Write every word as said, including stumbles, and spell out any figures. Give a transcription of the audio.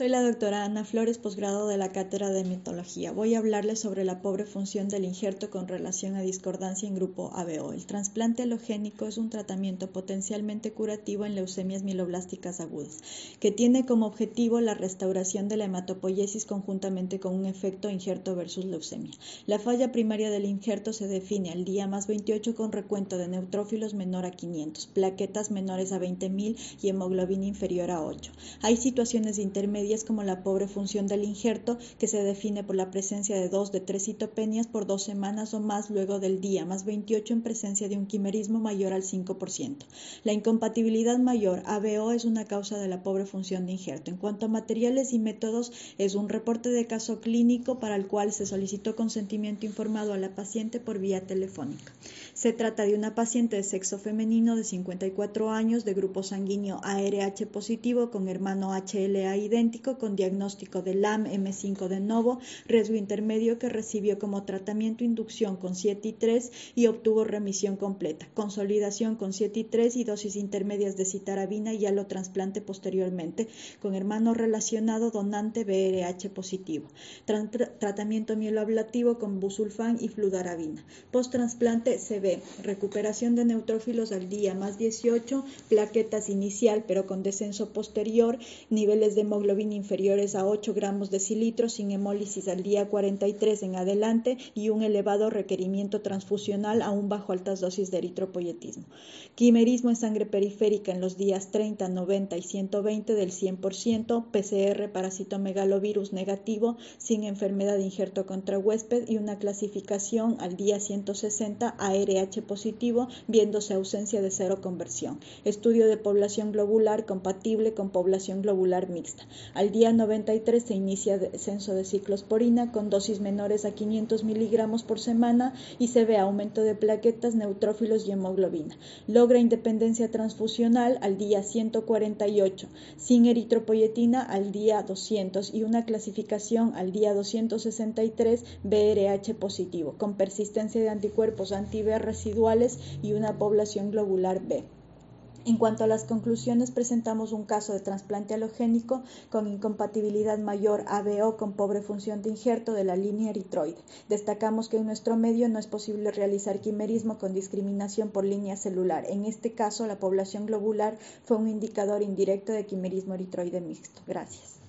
Soy la doctora Ana Flores, posgrado de la Cátedra de Hematología. Voy a hablarles sobre la pobre función del injerto con relación a discordancia en grupo A B O. El trasplante alogénico es un tratamiento potencialmente curativo en leucemias mieloblásticas agudas, que tiene como objetivo la restauración de la hematopoiesis conjuntamente con un efecto injerto versus leucemia. La falla primaria del injerto se define al día más veintiocho con recuento de neutrófilos menor a quinientos, plaquetas menores a veinte mil y hemoglobina inferior a ocho. Hay situaciones intermedias como la pobre función del injerto, que se define por la presencia de dos de tres citopenias por dos semanas o más luego del día más veintiocho en presencia de un quimerismo mayor al cinco por ciento. La incompatibilidad mayor A B O es una causa de la pobre función de injerto. En cuanto a materiales y métodos, es un reporte de caso clínico para el cual se solicitó consentimiento informado a la paciente por vía telefónica. Se trata de una paciente de sexo femenino de cincuenta y cuatro años, de grupo sanguíneo A R H positivo, con hermano H L A idéntico, con diagnóstico de L A M M cinco de novo, riesgo intermedio, que recibió como tratamiento inducción con siete y tres y obtuvo remisión completa, consolidación con siete y tres y dosis intermedias de citarabina y alotrasplante posteriormente, con hermano relacionado donante B R H positivo, Tra tratamiento mieloablativo con busulfán y fludarabina. Post-trasplante se ve recuperación de neutrófilos al día más dieciocho, plaquetas inicial pero con descenso posterior, niveles de hemoglobina inferiores a ocho gramos decilitros, sin hemólisis al día cuarenta y tres en adelante y un elevado requerimiento transfusional aún bajo altas dosis de eritropoyetismo. Quimerismo en sangre periférica en los días treinta, noventa y ciento veinte del cien por ciento, P C R para citomegalovirus negativo, sin enfermedad de injerto contra huésped y una clasificación al día ciento sesenta A R H positivo, viéndose ausencia de cero conversión. Estudio de población globular compatible con población globular mixta. Al día noventa y tres se inicia descenso de ciclosporina con dosis menores a quinientos miligramos por semana y se ve aumento de plaquetas, neutrófilos y hemoglobina. Logra independencia transfusional al día ciento cuarenta y ocho, sin eritropoyetina al día doscientos y una clasificación al día doscientos sesenta y tres B R H positivo, con persistencia de anticuerpos anti-B residuales y una población globular B. En cuanto a las conclusiones, presentamos un caso de trasplante alogénico con incompatibilidad mayor A B O con pobre función de injerto de la línea eritroide. Destacamos que en nuestro medio no es posible realizar quimerismo con discriminación por línea celular. En este caso, la población globular fue un indicador indirecto de quimerismo eritroide mixto. Gracias.